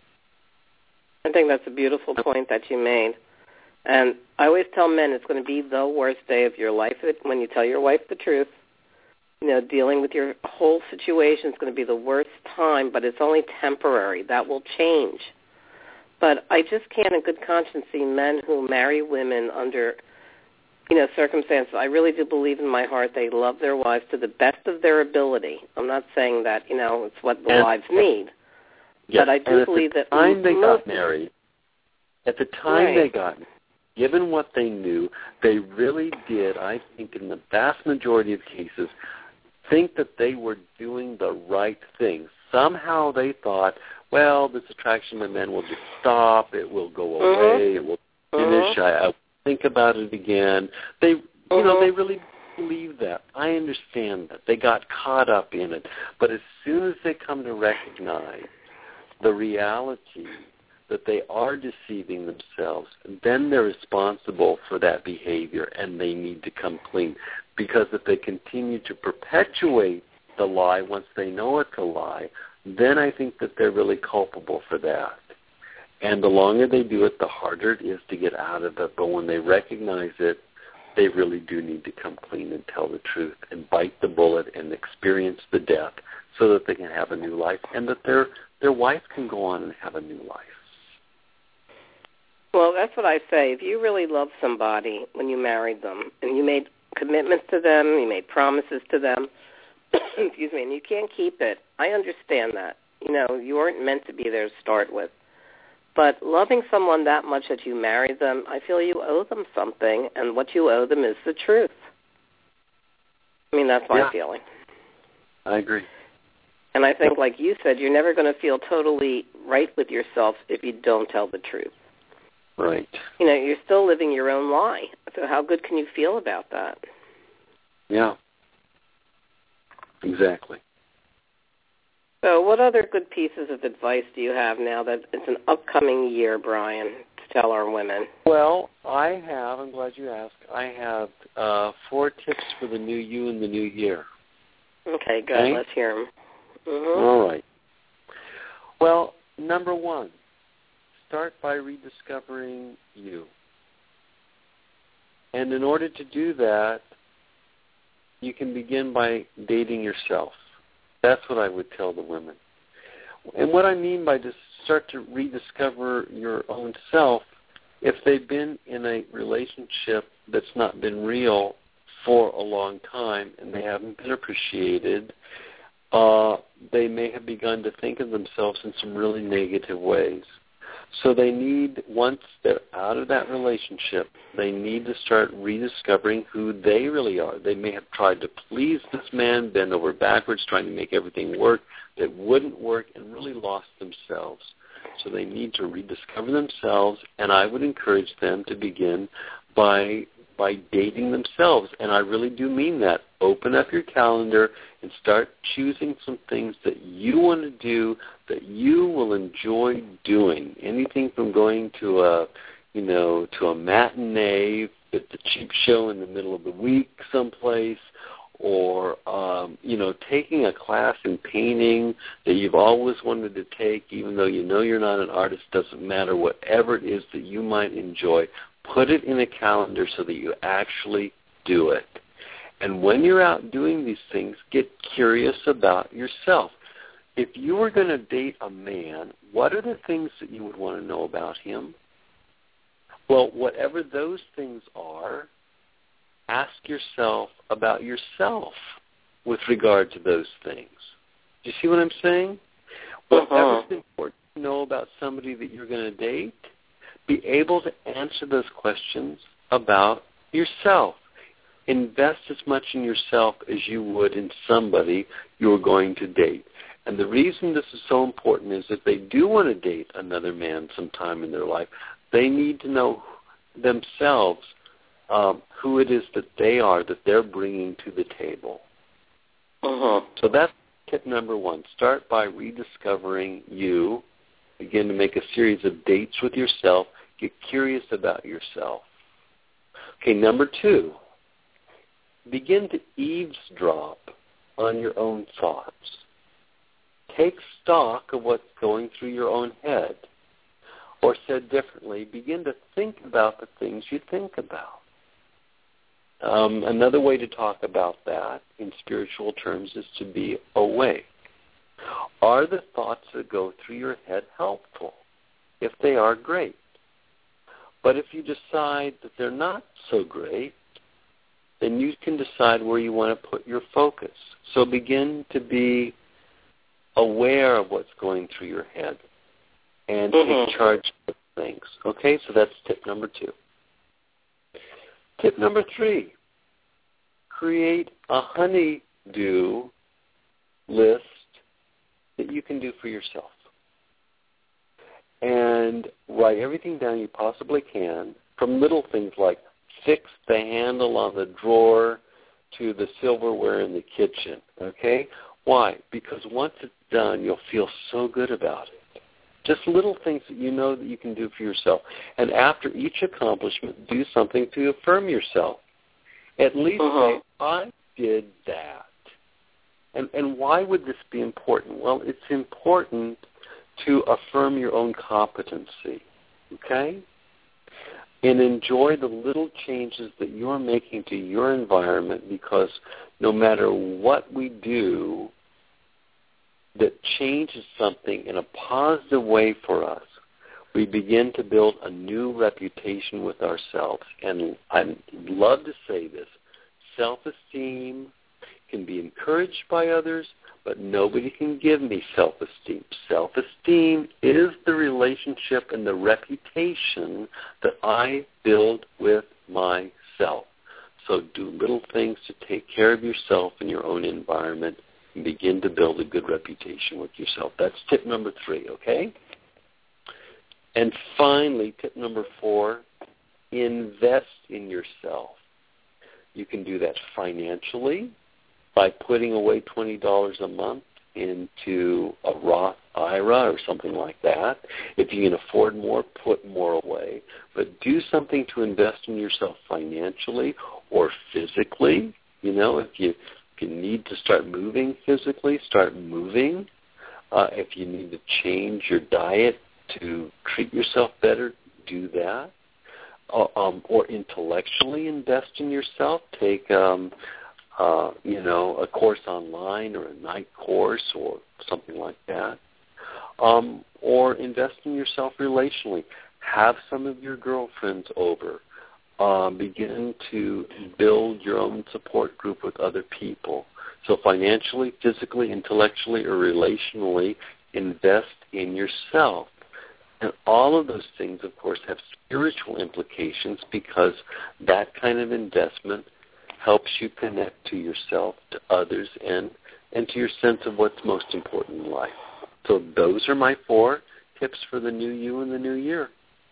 I think that's a beautiful point that you made. And I always tell men it's going to be the worst day of your life when you tell your wife the truth. You know, dealing with your whole situation is going to be the worst time, but it's only temporary. That will change. But I just can't in good conscience see men who marry women under, you know, circumstances. I really do believe in my heart they love their wives to the best of their ability. I'm not saying that, you know, it's what the and, wives need. Yes, but I do believe that at the time they got most, married, at the time right. they got married, given what they knew, they really did, I think in the vast majority of cases, think that they were doing the right thing. Somehow they thought, well, this attraction to men will just stop, it will go away, mm-hmm. it will finish, mm-hmm. I, I'll think about it again. They, you mm-hmm. know, they really believe that. I understand that. They got caught up in it. But as soon as they come to recognize the reality that they are deceiving themselves, then they're responsible for that behavior and they need to come clean. Because if they continue to perpetuate the lie once they know it's a lie, then I think that they're really culpable for that. And the longer they do it, the harder it is to get out of it. But when they recognize it, they really do need to come clean and tell the truth and bite the bullet and experience the death so that they can have a new life and that their their wife can go on and have a new life. Well, that's what I say. If you really love somebody when you married them and you made commitments to them, you made promises to them, excuse me, and you can't keep it, I understand that. You know, you weren't meant to be there to start with. But loving someone that much that you married them, I feel you owe them something, and what you owe them is the truth. I mean, that's my yeah. feeling. I agree. And I think, like you said, you're never going to feel totally right with yourself if you don't tell the truth. Right. You know, you're still living your own lie. So how good can you feel about that? Yeah. Exactly. So what other good pieces of advice do you have now that it's an upcoming year, Brian, to tell our women? Well, I have, I'm glad you asked, I have uh, four tips for the new you in the new year. Okay, good. Okay? Let's hear them. Mm-hmm. All right. Well, number one, start by rediscovering you. And in order to do that, you can begin by dating yourself. That's what I would tell the women. And what I mean by just start to rediscover your own self, if they've been in a relationship that's not been real for a long time and they haven't been appreciated, uh, they may have begun to think of themselves in some really negative ways. So they need, once they're out of that relationship, they need to start rediscovering who they really are. They may have tried to please this man, bend over backwards, trying to make everything work that wouldn't work, and really lost themselves. So they need to rediscover themselves, and I would encourage them to begin by by dating themselves. And I really do mean that. Open up your calendar and start choosing some things that you want to do that you will enjoy doing. Anything from going to a, you know, to a matinee at the cheap show in the middle of the week someplace, or, um, you know, taking a class in painting that you've always wanted to take, even though you know you're not an artist, doesn't matter. Whatever it is that you might enjoy, put it in a calendar so that you actually do it. And when you're out doing these things, get curious about yourself. If you were going to date a man, what are the things that you would want to know about him? Well, whatever those things are, ask yourself about yourself with regard to those things. Do you see what I'm saying? Whatever's uh-huh. important to know about somebody that you're going to date, be able to answer those questions about yourself. Invest as much in yourself as you would in somebody you're going to date. And the reason this is so important is if they do want to date another man sometime in their life, they need to know themselves um, who it is that they are, that they're bringing to the table. Uh-huh. So that's tip number one. Start by rediscovering you. Begin to make a series of dates with yourself. Get curious about yourself. Okay, number two, begin to eavesdrop on your own thoughts. Take stock of what's going through your own head. Or said differently, begin to think about the things you think about. Um, another way to talk about that in spiritual terms is to be awake. Are the thoughts that go through your head helpful? If they are, great. But if you decide that they're not so great, then you can decide where you want to put your focus. So begin to be aware of what's going through your head and mm-hmm. take charge of things. Okay, so that's tip number two. Tip number three, create a honey-do list that you can do for yourself. And write everything down you possibly can, from little things like fix the handle on the drawer to the silverware in the kitchen, okay? Why? Because once it's done, you'll feel so good about it. Just little things that you know that you can do for yourself. And after each accomplishment, do something to affirm yourself. At least uh-huh. say, I did that. And, and why would this be important? Well, it's important to affirm your own competency, okay? And enjoy the little changes that you're making to your environment, because no matter what we do that changes something in a positive way for us, we begin to build a new reputation with ourselves. And I love to say this, self-esteem can be encouraged by others, but nobody can give me self-esteem. Self-esteem is the relationship and the reputation that I build with myself. So do little things to take care of yourself and your own environment and begin to build a good reputation with yourself. That's tip number three, okay? And finally, tip number four, invest in yourself. You can do that financially by putting away twenty dollars a month into a Roth I R A or something like that. If you can afford more, put more away. But do something to invest in yourself financially or physically. You know, if you, if you need to start moving physically, start moving. Uh, if you need to change your diet to treat yourself better, do that. Uh, um, or intellectually invest in yourself. Take, um, uh, you know, a course online or a night course or something like that. Um, or invest in yourself relationally. Have some of your girlfriends over. Uh, begin to build your own support group with other people. So financially, physically, intellectually, or relationally, invest in yourself. And all of those things, of course, have spiritual implications, because that kind of investment helps you connect to yourself, to others, and, and to your sense of what's most important in life. So those are my four tips for the new you in the new year.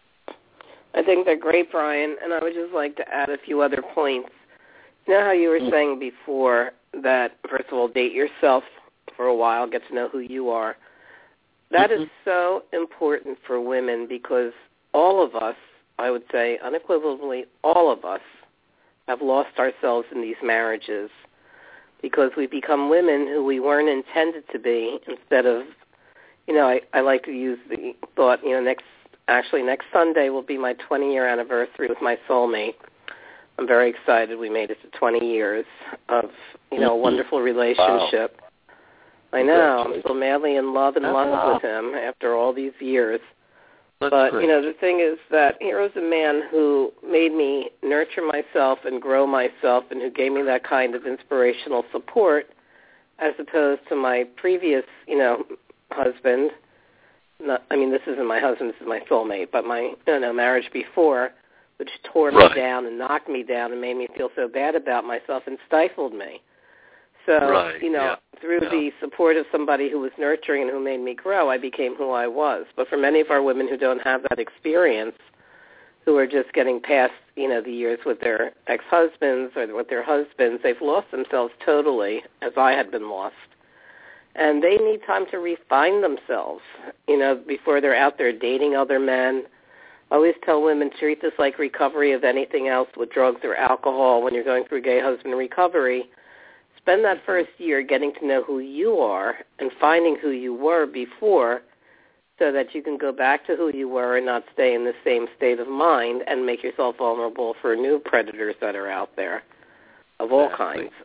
I think they're great, Brian, and I would just like to add a few other points. You know how you were mm-hmm. saying before that, first of all, date yourself for a while, get to know who you are. That mm-hmm. is so important for women, because all of us, I would say unequivocally, all of us have lost ourselves in these marriages because we become women who we weren't intended to be, instead of, you know, I, I like to use the thought, you know, next, actually next Sunday will be my twenty-year anniversary with my soulmate. I'm very excited. We made it to twenty years of, you know, a wonderful relationship. Wow. I know. I'm still madly in love and love with him after all these years. That's but, great. You know, the thing is that here was a man who made me nurture myself and grow myself, and who gave me that kind of inspirational support, as opposed to my previous, you know, husband. Not, I mean, this isn't my husband, this is my soulmate, but my, you know, marriage before, which tore right. me down and knocked me down and made me feel so bad about myself and stifled me. So, right, you know, yeah, through yeah. the support of somebody who was nurturing and who made me grow, I became who I was. But for many of our women who don't have that experience, who are just getting past, you know, the years with their ex-husbands or with their husbands, they've lost themselves totally, as I had been lost. And they need time to refine themselves, you know, before they're out there dating other men. I always tell women, treat this like recovery of anything else with drugs or alcohol. When you're going through gay husband recovery, spend that first year getting to know who you are and finding who you were before, so that you can go back to who you were and not stay in the same state of mind and make yourself vulnerable for new predators that are out there of all exactly. kinds.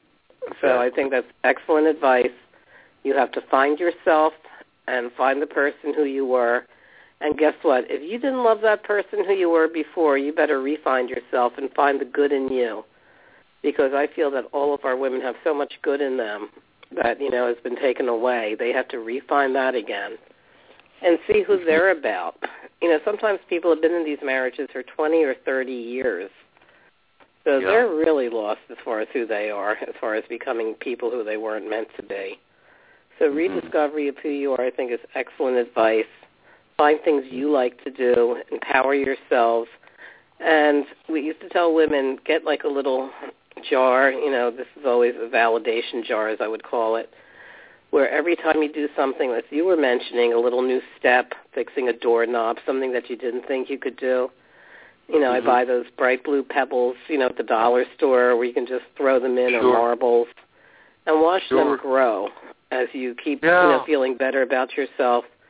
So exactly. I think that's excellent advice. You have to find yourself and find the person who you were. And guess what? If you didn't love that person who you were before, you better re-find yourself and find the good in you. Because I feel that all of our women have so much good in them that, you know, has been taken away. They have to re-find that again and see who they're about. You know, sometimes people have been in these marriages for twenty or thirty years. So yeah. they're really lost as far as who they are, as far as becoming people who they weren't meant to be. So mm-hmm. rediscovery of who you are, I think, is excellent advice. Find things you like to do. Empower yourselves. And we used to tell women, get like a little jar, you know, this is always a validation jar, as I would call it, where every time you do something, as you were mentioning, a little new step, fixing a doorknob, something that you didn't think you could do. You know, mm-hmm. I buy those bright blue pebbles, you know, at the dollar store where you can just throw them in, sure. or marbles, and watch sure. them grow as you keep, yeah. you know, feeling better about yourself.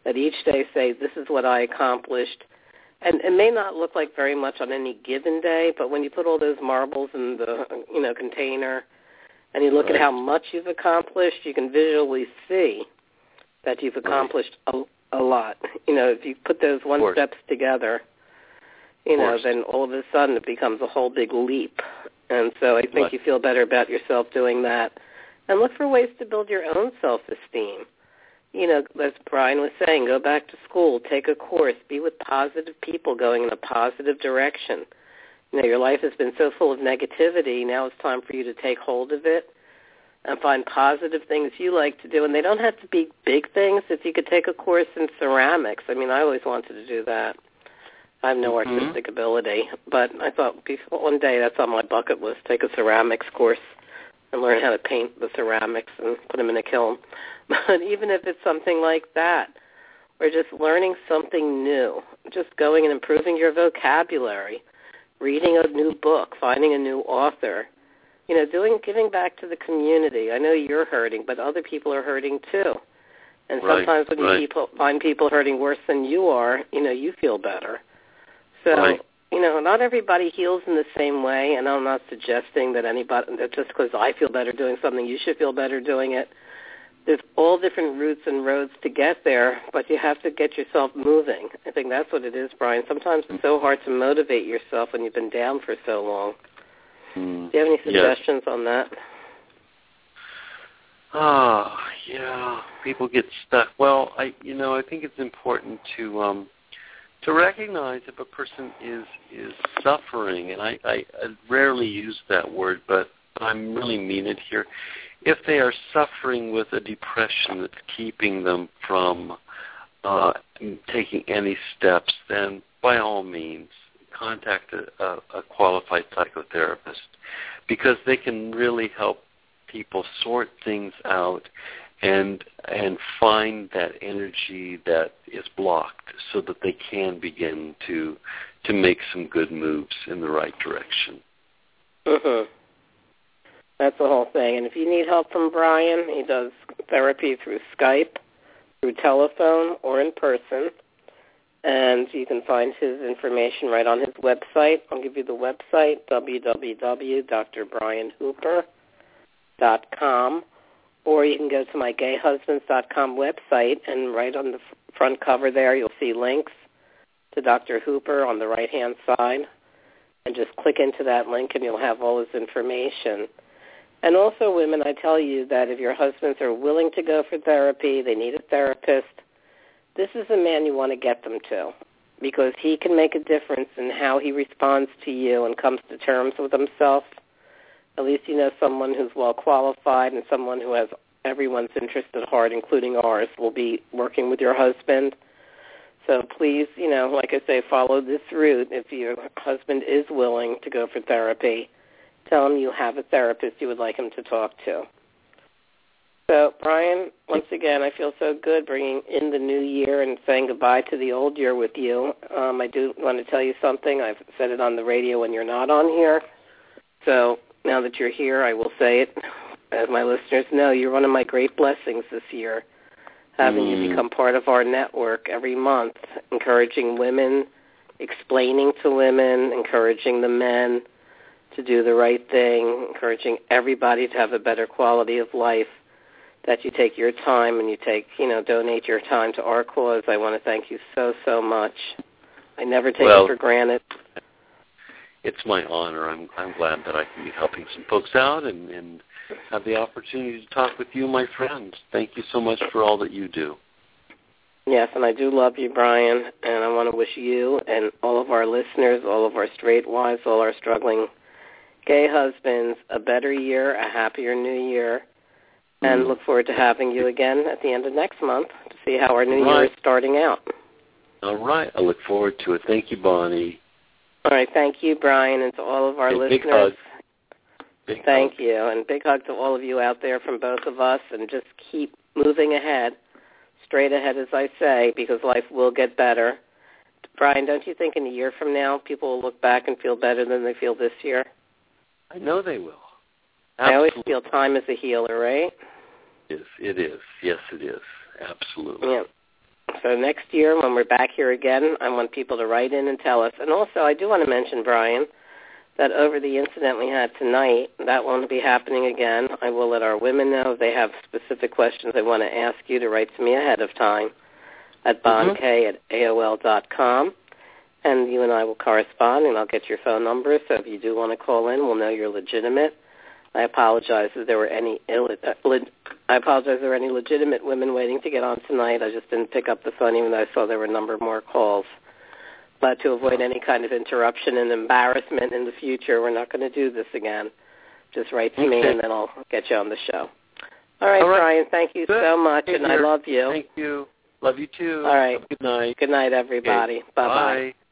that each day say, this is what I accomplished. And it may not look like very much on any given day, but when you put all those marbles in the, you know, container and you look right. at how much you've accomplished, you can visually see that you've accomplished right. a, a lot. You know, if you put those one steps together, you know, then all of a sudden it becomes a whole big leap. And so I think right. you feel better about yourself doing that. And look for ways to build your own self-esteem. You know, as Brian was saying, go back to school, take a course, be with positive people going in a positive direction. You know, your life has been so full of negativity. Now it's time for you to take hold of it and find positive things you like to do. And they don't have to be big things. If you could take a course in ceramics, I mean, I always wanted to do that. I have no mm-hmm. artistic ability, but I thought before, one day that's on my bucket list, take a ceramics course and learn how to paint the ceramics and put them in a kiln. But even if it's something like that, or just learning something new, just going and improving your vocabulary, reading a new book, finding a new author, you know, doing giving back to the community. I know you're hurting, but other people are hurting too. And right, sometimes when right. you people, find people hurting worse than you are, you know, you feel better. So, right. you know, not everybody heals in the same way, and I'm not suggesting that anybody, that just because I feel better doing something, you should feel better doing it. There's all different routes and roads to get there, but you have to get yourself moving. I think that's what it is, Brian. Sometimes it's so hard to motivate yourself when you've been down for so long. Mm. Do you have any suggestions yes. on that? Ah, oh, yeah. People get stuck. Well, I, you know, I think it's important to um, to recognize if a person is is suffering, and I, I, I rarely use that word, but I really mean it here. If they are suffering with a depression that's keeping them from uh, taking any steps, then by all means contact a, a, a qualified psychotherapist, because they can really help people sort things out and and find that energy that is blocked so that they can begin to to make some good moves in the right direction. Mm-hmm. That's the whole thing. And if you need help from Brian, he does therapy through Skype, through telephone, or in person. And you can find his information right on his website. I'll give you the website, w w w dot d r brian hooper dot com. Or you can go to my gay husbands dot com website, and right on the front cover there you'll see links to Doctor Hooper on the right-hand side. And just click into that link and you'll have all his information. And also, women, I tell you that if your husbands are willing to go for therapy, they need a therapist, this is a man you want to get them to, because he can make a difference in how he responds to you and comes to terms with himself. At least you know someone who's well qualified and someone who has everyone's interest at heart, including ours, will be working with your husband. So please, you know, like I say, follow this route. If your husband is willing to go for therapy, tell him you have a therapist you would like him to talk to. So, Brian, once again, I feel so good bringing in the new year and saying goodbye to the old year with you. Um, I do want to tell you something. I've said it on the radio when you're not on here. So now that you're here, I will say it. As my listeners know, you're one of my great blessings this year, having mm. you become part of our network every month, encouraging women, explaining to women, encouraging the men to do the right thing, encouraging everybody to have a better quality of life, that you take your time and you take, you know, donate your time to our cause. I want to thank you so, so much. I never take well, it for granted. It's my honor. I'm I'm glad that I can be helping some folks out and, and have the opportunity to talk with you, my friends. Thank you so much for all that you do. Yes, and I do love you, Brian, and I want to wish you and all of our listeners, all of our straight wives, all our struggling gay husbands, a better year, a happier new year, and mm. look forward to having you again at the end of next month to see how our new right. year is starting out. All right. I look forward to it. Thank you, Bonnie. All right. Thank you, Brian, and to all of our and listeners. Big hug. Big thank hug. you, and big hug to all of you out there from both of us, and just keep moving ahead, straight ahead, as I say, because life will get better. Brian, don't you think in a year from now people will look back and feel better than they feel this year? I know they will. Absolutely. I always feel time is a healer, right? It is. It is. Yes, it is. Absolutely. Yeah. So next year when we're back here again, I want people to write in and tell us. And also, I do want to mention, Brian, that over the incident we had tonight, that won't be happening again. I will let our women know if they have specific questions they want to ask you to write to me ahead of time at bondk mm-hmm. at A O L dot com. And you and I will correspond, and I'll get your phone number. So if you do want to call in, we'll know you're legitimate. I apologize if there were any Ill- uh, le- I apologize if there were any legitimate women waiting to get on tonight. I just didn't pick up the phone, even though I saw there were a number more calls. But to avoid any kind of interruption and embarrassment in the future, we're not going to do this again. Just write to okay. me, and then I'll get you on the show. All right, All right. Brian, thank you good. so much, Thank and you. I love you. Thank you. Love you, too. All right. Good night. Good night, everybody. Okay. Bye-bye. Bye.